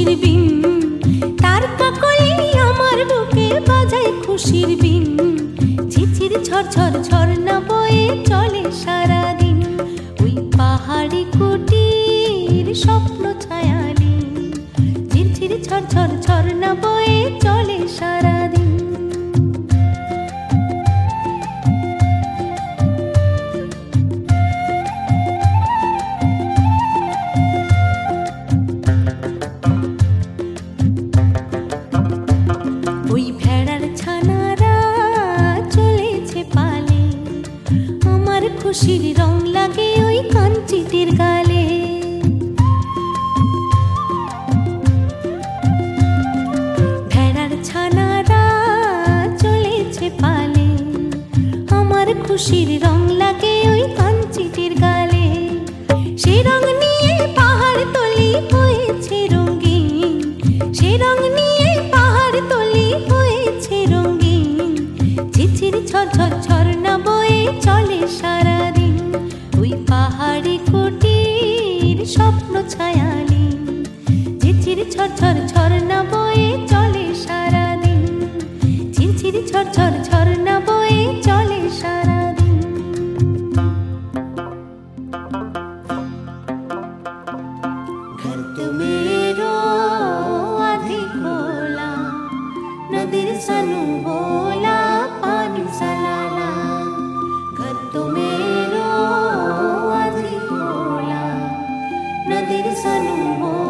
খুশির বিন, তার কাকলি আমার বুকে বাজায় খুশির বিন। ঝিঝির ঝরঝর ঝরনা বয়ে চলে সারাদিন, ওই পাহাড়ি কুটির স্বপ্ন ছায়ালি। ঝিঝির ঝরঝর ঝরনা বয়ে চলে সারাদিন। ওই ভেড়ার ছানারা চলেছে পালে, আমার খুশির রং লাগে ওই কাঞ্চিটির গালে। ভেড়ার ছানারা চলেছে পালে, আমার খুশির রং লাগে ওই কাঞ্চিটির গালে। সে রং নিয়ে পাহাড় তলি হয়েছে রঙিন, সে রং নিয়ে পাহাড় তলি হয়েছে রঙিন। ঝিঝির ঝরঝর ঝরনা বয়ে চলে সারাদিন, ওই পাহাড়ি কুটির স্বপ্ন ছায়ালি। ঝিঝির ঝরঝর ঝরনা বয়ে চলে সারাদিন, ঝিঝির ঝরঝর ঝরনা বয়ে চলে সারাদিন। घर तो मेरो आधी खोला, नदीर सनू बोला पानी सलाला। घर तो मेरो आधी खोला, नदीर सनू बोला